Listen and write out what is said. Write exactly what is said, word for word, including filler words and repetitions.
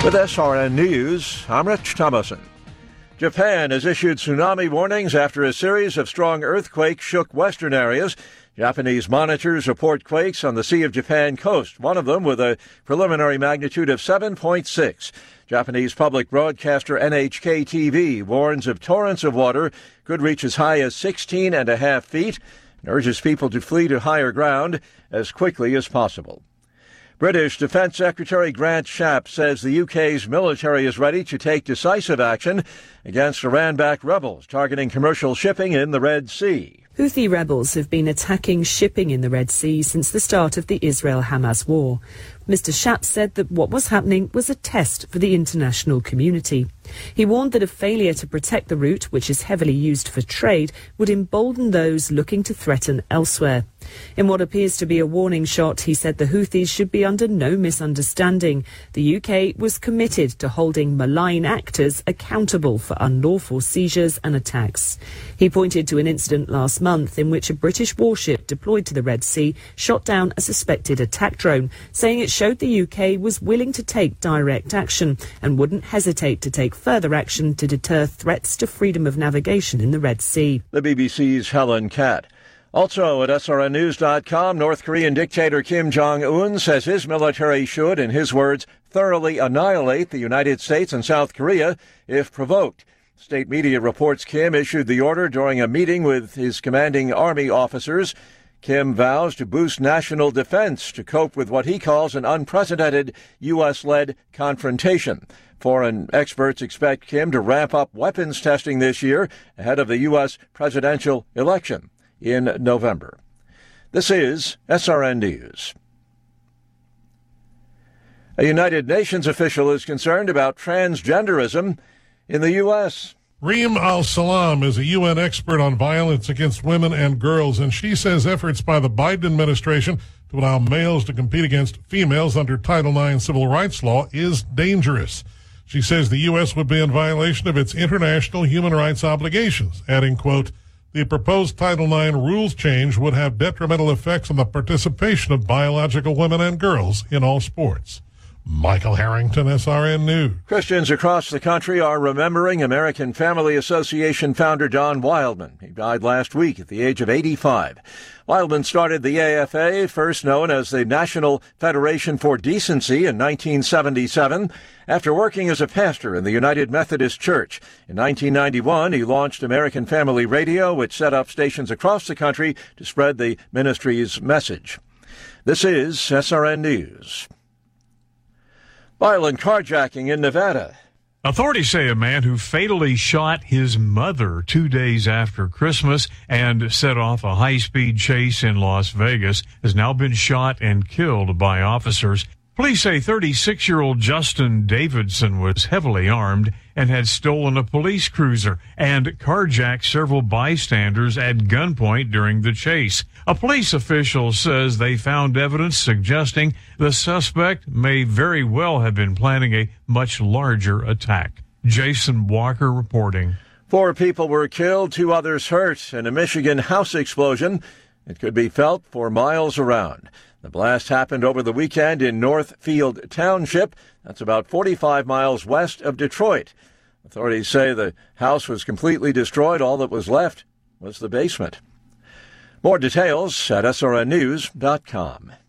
With S R N News, I'm Rich Thomason. Japan has issued tsunami warnings after a series of strong earthquakes shook western areas. Japanese monitors report quakes on the Sea of Japan coast, one of them with a preliminary magnitude of seven point six. Japanese public broadcaster N H K T V warns of torrents of water could reach as high as sixteen and a half feet and urges people to flee to higher ground as quickly as possible. British Defence Secretary Grant Shapps says the U K's military is ready to take decisive action against Iran-backed rebels targeting commercial shipping in the Red Sea. Houthi rebels have been attacking shipping in the Red Sea since the start of the Israel-Hamas war. Mister Shapps said that what was happening was a test for the international community. He warned that a failure to protect the route, which is heavily used for trade, would embolden those looking to threaten elsewhere. In what appears to be a warning shot, he said the Houthis should be under no misunderstanding. The U K was committed to holding malign actors accountable for unlawful seizures and attacks. He pointed to an incident last month in which a British warship deployed to the Red Sea shot down a suspected attack drone, saying it showed the U K was willing to take direct action and wouldn't hesitate to take further action to deter threats to freedom of navigation in the Red Sea. The B B C's Helen Catt. Also at S R N news dot com, North Korean dictator Kim Jong-un says his military should, in his words, thoroughly annihilate the United States and South Korea if provoked. State media reports Kim issued the order during a meeting with his commanding army officers. Kim vows to boost national defense to cope with what he calls an unprecedented U S-led confrontation. Foreign experts expect Kim to ramp up weapons testing this year ahead of the U S presidential election in November. This is S R N News. A United Nations official is concerned about transgenderism in the U S. Reem Al-Salam is a U N expert on violence against women and girls, and she says efforts by the Biden administration to allow males to compete against females under Title nine civil rights law is dangerous. She says the U S would be in violation of its international human rights obligations, adding, quote, the proposed Title nine rules change would have detrimental effects on the participation of biological women and girls in all sports. Michael Harrington, S R N News. Christians across the country are remembering American Family Association founder Don Wildman. He died last week at the age of eighty-five. Wildman started the A F A, first known as the National Federation for Decency, in nineteen seventy-seven. After working as a pastor in the United Methodist Church, in nineteen ninety-one, he launched American Family Radio, which set up stations across the country to spread the ministry's message. This is S R N News. Violent carjacking in Nevada. Authorities say a man who fatally shot his mother two days after Christmas and set off a high-speed chase in Las Vegas has now been shot and killed by officers. Police say thirty-six-year-old Justin Davidson was heavily armed and had stolen a police cruiser and carjacked several bystanders at gunpoint during the chase. A police official says they found evidence suggesting the suspect may very well have been planning a much larger attack. Jason Walker reporting. Four people were killed, two others hurt in a Michigan house explosion. It could be felt for miles around. The blast happened over the weekend in Northfield Township. That's about forty-five miles west of Detroit. Authorities say the house was completely destroyed. All that was left was the basement. More details at S R N news dot com.